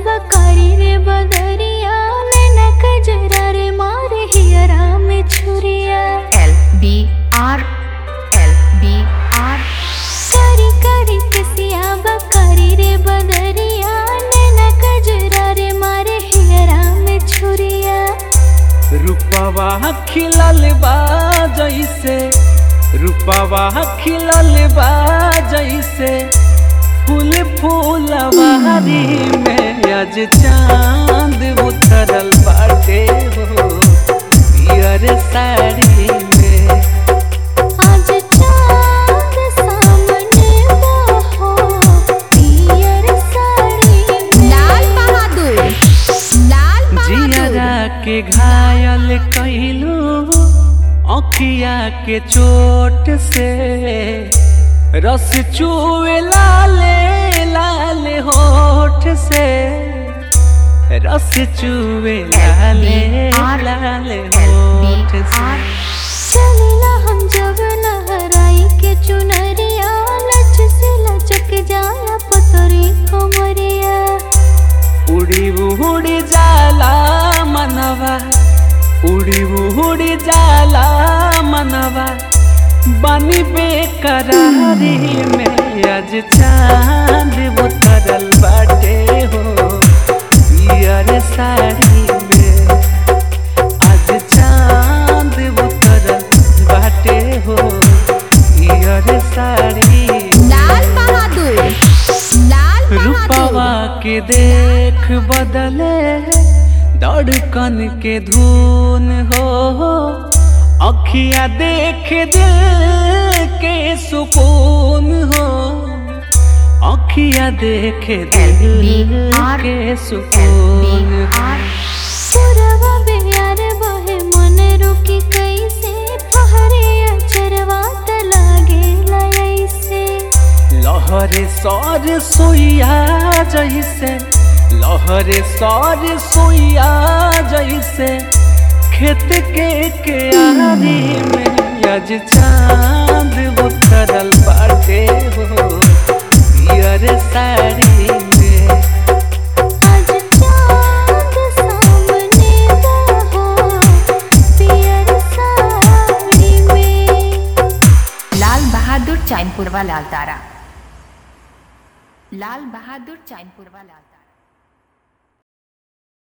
बकारी रे बदरिया नैना कजरा रे मारे हियरा में छुरिया। LBR कारी कारी कसिया बकारी रे बदरिया नैना कजरा रे मारे हियरा में छुरिया। रूपवा खिलल बा जैसे, रूपवा खिलल बा जैसे फूल फूलवारी में आज चांद उतरल बाटे हो पियर साड़ी में। आज चांद सामने बहो पियर साड़ी में। लाल बहादुर जियरा के घायल कइलू अखिया के चोट से, रस चुए लाले लाले होठ से, रस चुए लाले लाले होठ से। चलेला हम जब लहराई के चुनरिया लच से लचक जाला पतरी कमरिया। उड़ी उड़ी जाला मनवा, उड़ी उड़ी जाला मनवा बानी बेकरारी में आज चांद उतरल बाटे हो पियर साड़ी में। आज चांद उतरल बाटे हो पियर साड़ी में। लाल बहादुर रूपवा के देख बदले धड़कन के धुन हो, अखिया देख दिल के सुकून हो, अखिया देख दिल के सुकून हो। पुरवा बेयार बहे मन रुकी कैसे पहरे अचरवा त लागे लयसे। लहरे सर सोइया जैसे, लहरे सर सोइया जैसे खेत के क्यारी में आज चांद उतरल बाटे हो पियर साड़ी में। आज चांद सामने बहो पियर साड़ी में। लाल बहादुर चैनपुरवा लाल तारा। लाल बहादुर चैनपुरवा लाल तारा।